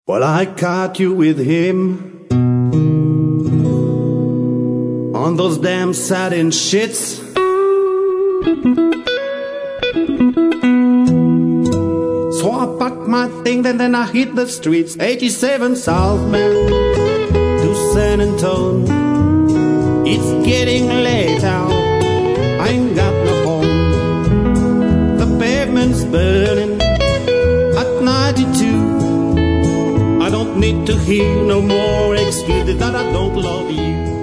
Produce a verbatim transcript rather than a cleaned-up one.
Well, I caught you with him on those damn satin shits. So I packed my thing, and then I hit the streets. eighty-seven Southbound to San Antonio. It's getting late out, I ain't got no home. The pavement's burning at ninety-two. I don't need to hear no more excuses that I don't love you.